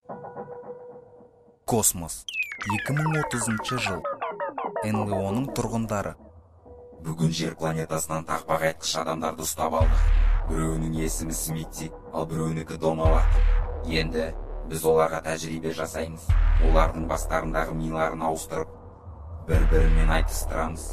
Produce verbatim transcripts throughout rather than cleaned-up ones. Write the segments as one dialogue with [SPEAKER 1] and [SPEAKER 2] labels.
[SPEAKER 1] Космос. екі мың отызыншы жыл. эн эл о'ның тұрғындары.
[SPEAKER 2] Бүгін жер планетасынан тақпақ айтқыш адамдарды ұстап алдық. Біреуінің есімі Смитти, ал біреуінікі Домалақ. Енді біз оларға тәжірибе жасаймыз. Олардың бастарындағы миларын ауыстырып, бір-бірімен айтыстырамыз.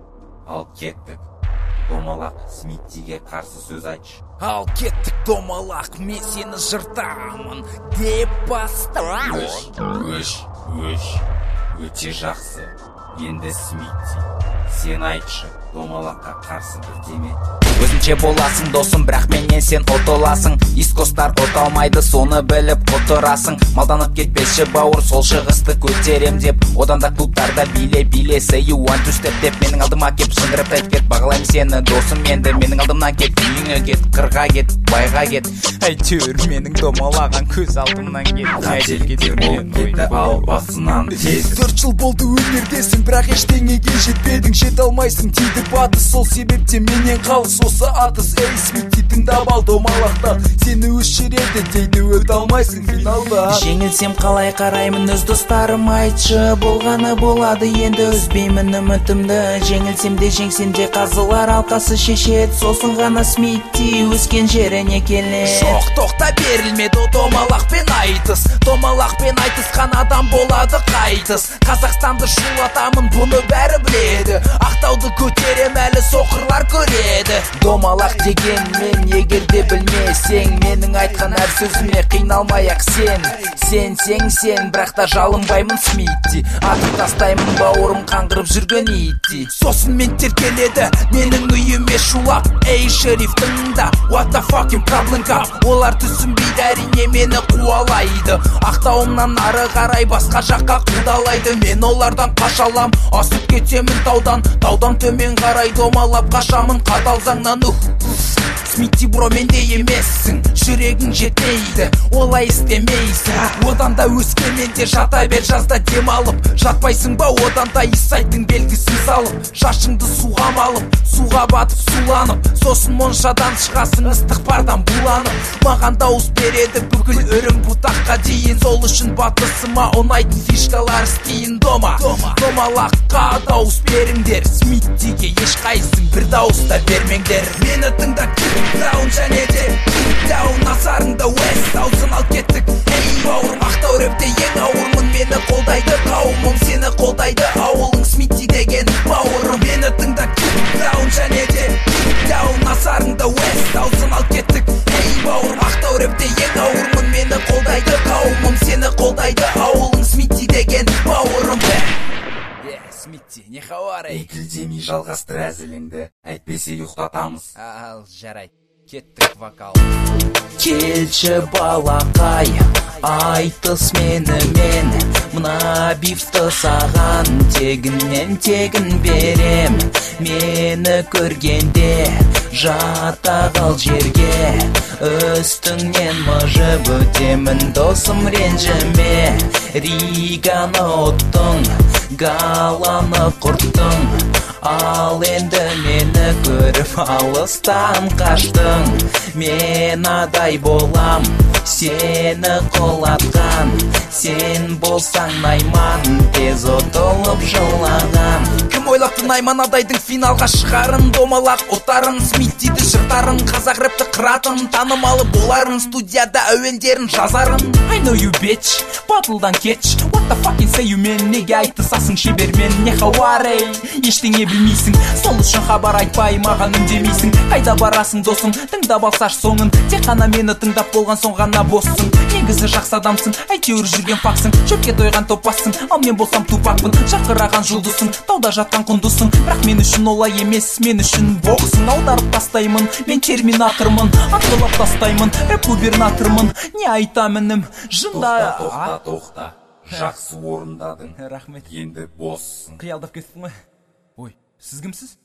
[SPEAKER 2] Ал кеттік. Домалақ, Смиттиге қарсы сөз айтшы.
[SPEAKER 1] Ал кеттік, Домалақ, мен сені жыртамын деп басты.
[SPEAKER 2] Өш, өш, өш. Өте жақсы. Енді Смитти, сен айтшы, Домалаққа қарсы бірдеме.
[SPEAKER 3] Өзінше боласың досым, бірақ менен сен отоласың. Искостар оталмайды, соны біліп отырасың. Малданып кетпеші бауыр, сол шығысты көтерем деп. Одан да клубтарда биле-биле, say you want to step деп. Менің алдыма кеп шындырып тайт кет, бағалайым сені досым енді. Менің алдымнан кет, үйіңе кет, қырға кет, байға кет. Әйтеуір менің Домалаған көз алдымнан кет.
[SPEAKER 2] Қателіктер болып кетті, ал басынан тез.
[SPEAKER 1] Төрт жыл болды өнердесің, бірақ ештеңеге жетпедің. Жете алмайсың, тиді батыс, сол себептен менен қалыс. Осы атыс, эй Смитти, тыңдап ал Домалақтан. Сені өшіреді дейді, өте алмайсың финалда.
[SPEAKER 3] Жеңілсем қалай қараймын, өз достарым айтшы. Болғаны болады, енді үзбеймін үмітімді. Жеңілсем де жеңсем де қазылар алқасы шешет. Сосын ғана Смитти өскен жеріне келет.
[SPEAKER 1] Жоқ, тоқта берілмеді Домалақпен айтыс. Домалақпен айтысқан адам болады қайтыс. Қазақстанды шулатамын, бұны бәрі біледі. Ақтауды көтерем, әлі соқырлар көреді.
[SPEAKER 3] Домалақ деген мен, егер де білмесең, менің айтқан әр сөзіме қиналмай-ақ сен. Сен, сен, сен, бірақ та жалынбаймын Смитти. Атып тастаймын бауырым қаңғырып жүрген итти.
[SPEAKER 1] Сосын мен теркеледі, менің үйіме шулап. Эй шериф тыңда, what the fucking problem got? Олар түсінбейді, әрине мені қуалайды. Ақтауымнан ары қарай басқа жаққа қудалайды. Мен олардан қашалам, асып кетемін таудан. Таудан төмен қарай домалап қашамын қатал заңнан. ух Смитти бро, менде емессің, жүрегің жетмейді, олай істемейсің. Одан да өскеменде жата бер жазда демалып. Жатпайсың ба одан да исайттың белгісін салып. Шашыңды суға малып, суға батып суланып. Сосын моншадан шығасың ыстық пардан буланып. Маған дауыс береді бүкіл өрім бұтаққа дейін. Сол үшін батысыма ұнайтын фишкалар істейін Дома. Домалаққа дауыс беріңдер, Смиттиге ешқайсың бір дауыс та бермеңдер. Мені тыңда, даун және де даун, назарыңда уэст, аузын ал кеттік. Эй бауырым, Ақтау рэпте ең ауырмын, мені қолдайды қауымым, сені қолдайды ауылың Смитти деген бауырым. Мені тыңда, даун және де даун, назарыңда уэст, аузын ал кеттік. Эй бауырым, Ақтау рэпте ең ауырмын, мені қолдайды қауымым, сені қолдайды ауылың Смитти деген бауырым. Смитти, не хаварай?
[SPEAKER 2] Екілдемей жалғастыр әзіліңді, әйтпесе ұйықтатамыз.
[SPEAKER 1] Ал, жарай, кеттік вокал.
[SPEAKER 3] Келші балақай, айтыс менімен. Мына бифті саған тегіннен тегін берем. Мені көргенде жата қал жерге. Үстіңнен мыжып өтемін досым, ренжіме. Риганы ұттың, Галаны құрттың, ал енді мені көріп алыстан қаштың. Мен адай болам, сені қолатқан. Сен болсаң Найман, тез отылып жылаған.
[SPEAKER 1] Кім ойлапты Найман адайдың финалға шығарын? Домалақ отарын, Смиттиді жыртарын. Қазақ рэпті қыратын, танымалы боларын. Студияда әуендерін жазарын. I know you bitch, батылдан кетш. What the fucking say you man? Неге айтысасың шебермен, не хаварей? Ештеңе білмейсің, сол үшін хабар айтпай маған үндемейсің. Қайда барасың досым, тыңдап алсаш соңын. Тек қана мені тыңдап болған соң ғана боссың. Негізі жақсы адамсың, әйтеуір жүрген факсың. Шөпке тойған топассың, ал мен болсам тупақпын. Шақыраған жұлдызсың, тауда жатқан құндысың. Бірақ мен үшін олай емес, мен үшін боксың. Аударып тастаймын, мен терминатормын. Атқылап тастаймын, рэп губернатормын. Не айтамыным, жында.
[SPEAKER 2] Тоқта, тоқта, тоқта. Жақсы орындадың.
[SPEAKER 1] Рахмет.
[SPEAKER 2] Енді боссың.
[SPEAKER 1] Қиялдап кеттің ғой. Ой, сіз кімсіз?